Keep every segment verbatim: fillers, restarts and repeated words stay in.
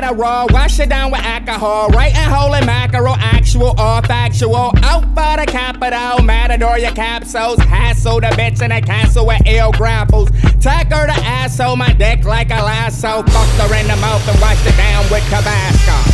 Adderall, wash it down with alcohol, writing holy mackerel, actual or factual, out for the capital, matador your capsules, hassle the bitch in a castle with ill grapples, tack her the asshole, my dick like a lasso, fucked her in the mouth and washed it down with Tabasco.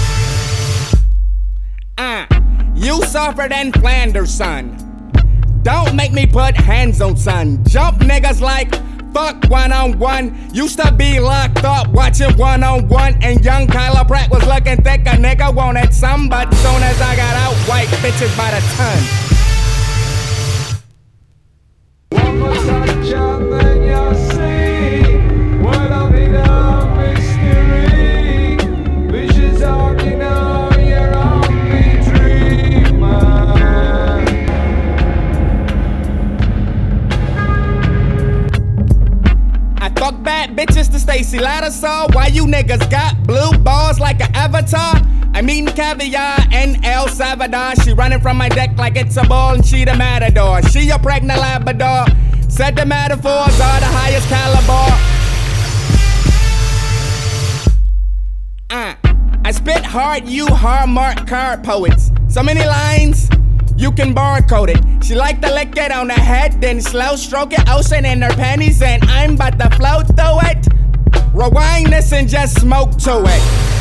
Uh, you suffer than Flanders, son. Don't make me put hands on son. Jump niggas like fuck one on one. Used to be locked up watching one on one. And young Kyla Pratt was looking thick. A nigga wanted some, but soon as I got out, white bitches by the ton. One more touch and then you'll see what I'll be the mystery. Visions of you know you're only dreamer. I fuck bad bitches to Stacy Lattisaw. Why you niggas got blue balls like an avatar? I'm eating caviar in El Salvador. She running from my deck like it's a ball and she the matador. She a pregnant Labrador. Said the metaphors are the highest caliber. Uh, I spit hard, you hard-marked card poets. So many lines, you can barcode it. She like to lick it on the head, then slow stroke it. Ocean in her panties, and I'm about to float through it. Rewind this and just smoke to it.